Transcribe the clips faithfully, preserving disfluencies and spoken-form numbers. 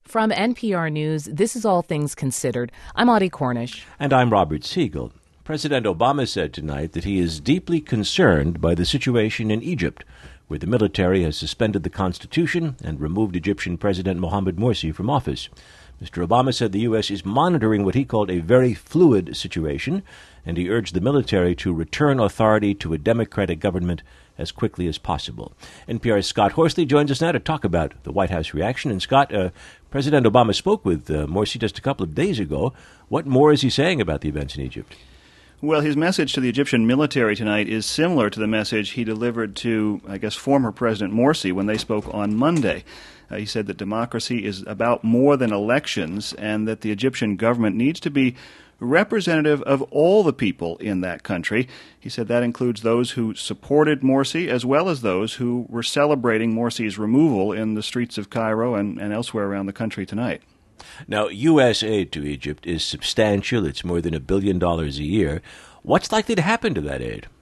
From N P R News, this is All Things Considered. I'm Audie Cornish. And I'm Robert Siegel. President Obama said tonight that he is deeply concerned by the situation in Egypt, where the military has suspended the constitution and removed Egyptian President Mohamed Morsi from office. Mister Obama said the U S is monitoring what he called a very fluid situation, and he urged the military to return authority to a democratic government as quickly as possible. N P R's Scott Horsley joins us now to talk about the White House reaction. And Scott, uh, President Obama spoke with uh, Morsi just a couple of days ago. What more is he saying about the events in Egypt? Well, his message to the Egyptian military tonight is similar to the message he delivered to, I guess, former President Morsi when they spoke on Monday. Uh, he said that democracy is about more than elections and that the Egyptian government needs to be representative of all the people in that country. He said that includes those who supported Morsi as well as those who were celebrating Morsi's removal in the streets of Cairo and, and elsewhere around the country tonight. Now, U S aid to Egypt is substantial. It's more than a billion dollars a year. What's likely to happen to that aid?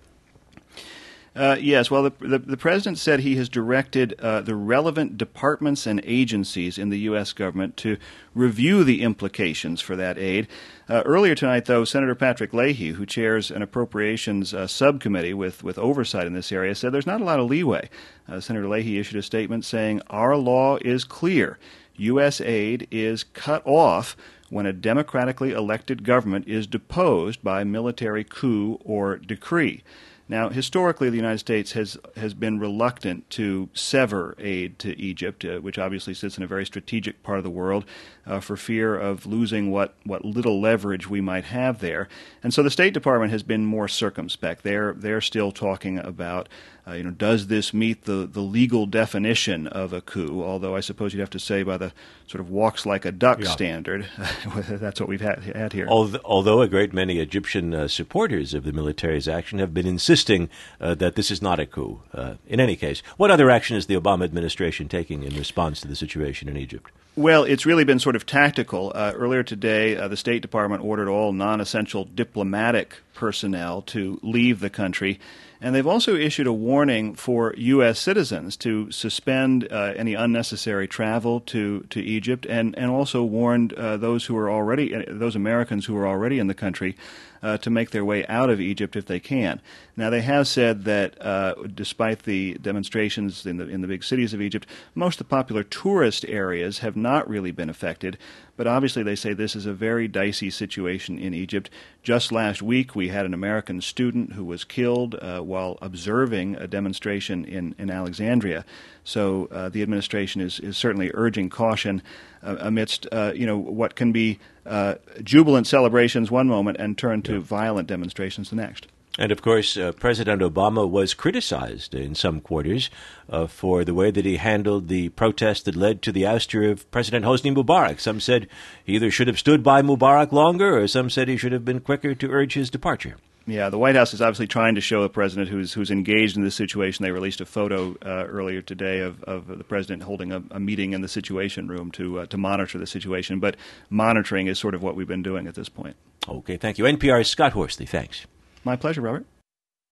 Uh, yes, well, the, the, the president said he has directed uh, the relevant departments and agencies in the U S government to review the implications for that aid. Uh, earlier tonight, though, Senator Patrick Leahy, who chairs an appropriations uh, subcommittee with, with oversight in this area, said there's not a lot of leeway. Uh, Senator Leahy issued a statement saying, "Our law is clear. U S aid is cut off when a democratically elected government is deposed by military coup or decree." Now, historically, the United States has, has been reluctant to sever aid to Egypt, uh, which obviously sits in a very strategic part of the world, uh, for fear of losing what, what little leverage we might have there. And so the State Department has been more circumspect. They're, they're still talking about, uh, you know, does this meet the, the legal definition of a coup, although I suppose you'd have to say by the sort of walks like a duck yeah. standard. That's what we've had, had here. Although a great many Egyptian uh, supporters of the military's action have been insisting uh, that this is not a coup. Uh, in any case, what other action is the Obama administration taking in response to the situation in Egypt? Well, it's really been sort of tactical. Uh, earlier today, uh, the State Department ordered all non-essential diplomatic personnel to leave the country. And they've also issued a warning for U S citizens to suspend uh, any unnecessary travel to, to Egypt, and, and also warned uh, those who are already uh, those Americans who are already in the country uh, to make their way out of Egypt if they can. Now, they have said that uh, despite the demonstrations in the in the big cities of Egypt, most of the popular tourist areas have not really been affected. But obviously, they say this is a very dicey situation in Egypt. Just last week, we had an American student who was killed uh, while observing a demonstration in, in Alexandria. So uh, the administration is, is certainly urging caution uh, amidst uh, you know what can be uh, jubilant celebrations one moment and turn to yeah. violent demonstrations the next. And, of course, uh, President Obama was criticized in some quarters uh, for the way that he handled the protest that led to the ouster of President Hosni Mubarak. Some said he either should have stood by Mubarak longer, or some said he should have been quicker to urge his departure. Yeah, the White House is obviously trying to show the president who's who's engaged in this situation. They released a photo uh, earlier today of, of the president holding a, a meeting in the Situation Room to uh, to monitor the situation. But monitoring is sort of what we've been doing at this point. Okay, thank you. N P R's Scott Horsley, thanks. My pleasure, Robert.